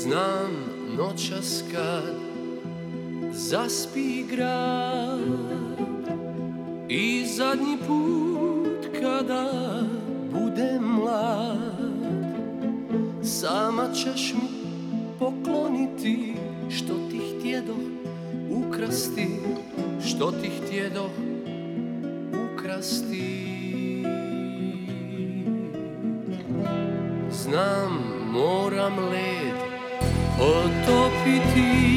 Znam noćas kad zaspi grad i zadnji put kada budem mlad, sama ćeš mi pokloniti što ti htjedoh ukrasti, što ti htjedoh ukrasti. Znam, moram led otopiti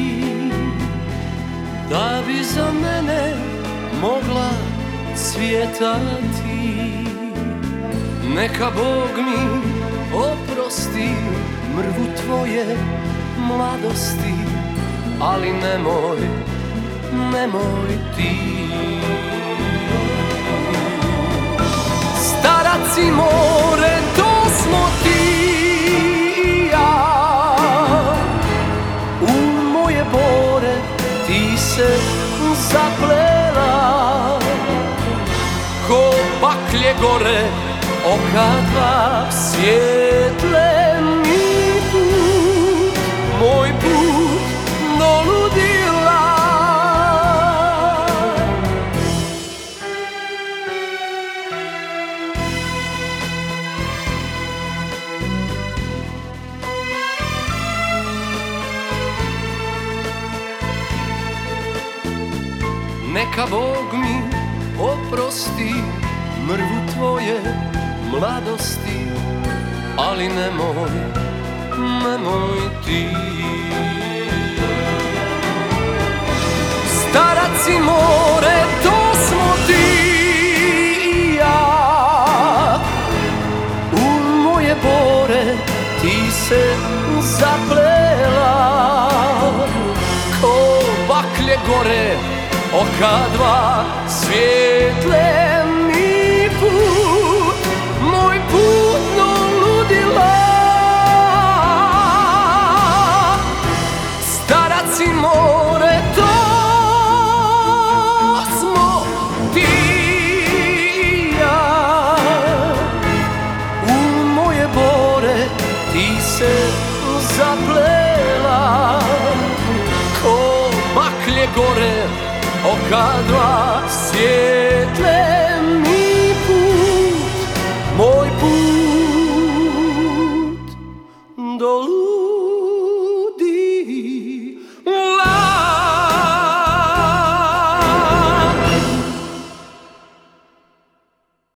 da bi za mene mogla cvjetati. Neka Bog mi oprosti mrvu tvoje mladosti, ali nemoj, nemoj ti. Starac i more, to smo ti i ja. U moje bore ti se zaplela, ko baklje gore oka dva svijetle mi put, moj put do ludila. Neka Bog mi oprosti mrvu tvoje mladosti, ali nemoj, nemoj ti. Starac i more, to smo ti i ja. U moje bore ti se zaplela, ko baklje gore oka dva svijet.